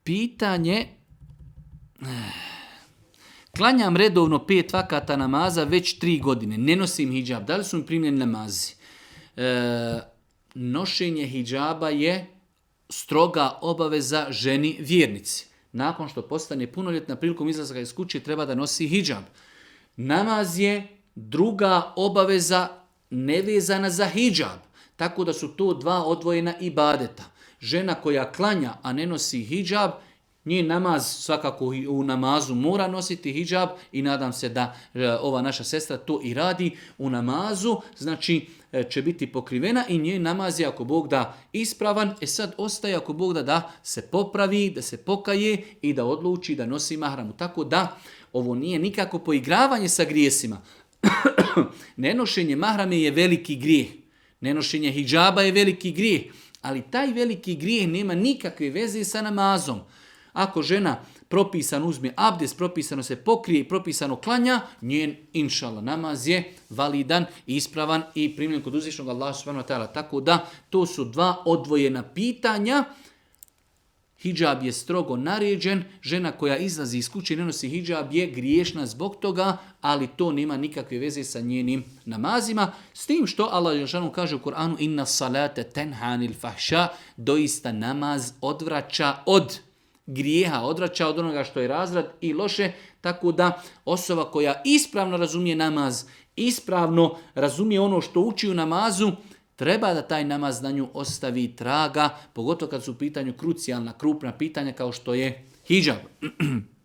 Pitanje, klanjam redovno 5 vakata namaza već 3 godine, ne nosim hidžab, da li su mi primljeni namazi? Nošenje hidžaba je stroga obaveza ženi vjernici. Nakon što postane punoljetna, prilikom izlaska iz kuće treba da nosi hidžab. Namaz je druga obaveza nevezana za hidžab, tako da su to dva odvojena ibadeta. Žena koja klanja, a ne nosi hidžab, njen namaz svakako u namazu mora nositi hidžab i nadam se da ova naša sestra to i radi u namazu, znači će biti pokrivena i njen namaz je ako Bog da ispravan. Sad ostaje ako Bog da se popravi, da se pokaje i da odluči da nosi mahramu. Tako da ovo nije nikako poigravanje sa grijesima. Nenošenje mahrame je veliki grijeh. Nenošenje hidžaba je veliki grijeh. Ali taj veliki grijeh nema nikakve veze sa namazom. Ako žena propisano uzme abdest, propisano se pokrije i propisano klanja, njen inšallah namaz je validan, ispravan i primljen kod uzvišnog Allaha subhanahu wa ta'ala. Tako da to su dva odvojena pitanja. Hidžab je strogo naređen, žena koja izlazi iz kuće i ne nosi hidžab je griješna zbog toga, ali to nema nikakve veze sa njenim namazima. S tim što Allah dželešanu kaže u Kur'anu inna salate tenha anil fahša, doista namaz odvraća od grijeha, odvraća od onoga što je razrad i loše, tako da osoba koja ispravno razumije namaz, ispravno razumije ono što uči u namazu, treba da taj namaz na nju ostavi traga, pogotovo kad su u pitanju krucijalna, krupna pitanja kao što je hidžab.